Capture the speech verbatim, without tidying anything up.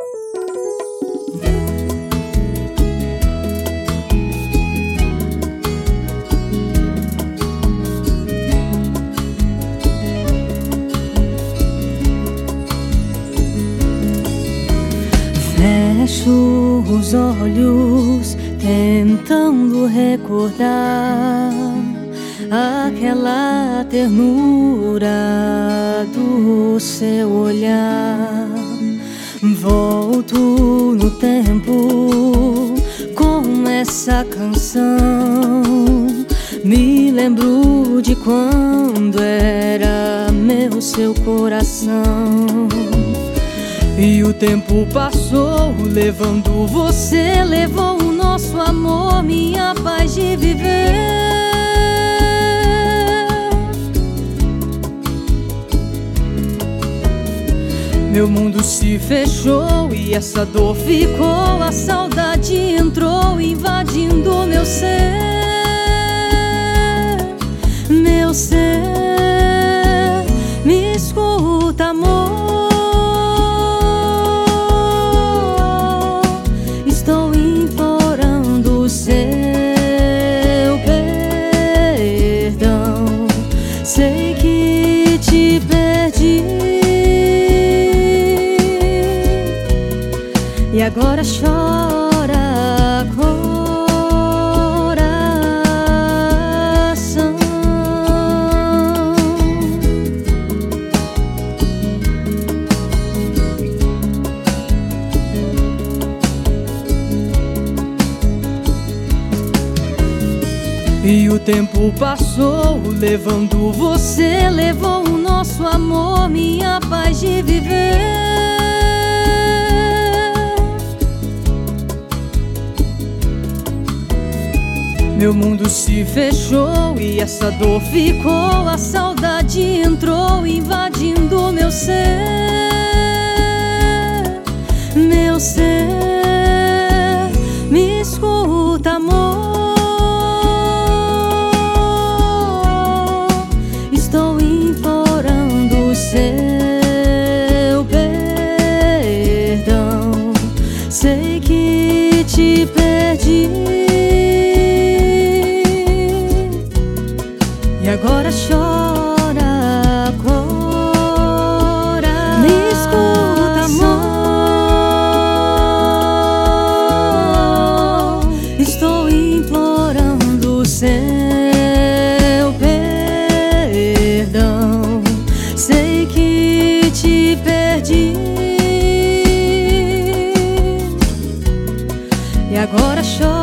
Fecho os olhos tentando recordar aquela ternura do seu olhar. Volto no tempo com essa canção, me lembro de quando era meu seu coração. E o tempo passou, levando você, levou o nosso amor, minha paz de viver. Meu mundo se fechou e essa dor ficou, a saudade entrou invadindo meu ser. Meu ser, me escuta, amor. Sei que te perdi e agora chora coração. E o tempo passou, levando você, levou o nosso amor, minha paz de viver. Meu mundo se fechou e essa dor ficou, a saudade entrou invadindo meu ser. Meu ser, me escuta, amor. Seu perdão, sei que te perdi e agora chora coração. Me escuta, amor, estou implorando seu perdão. Sei que te perdi e agora choro.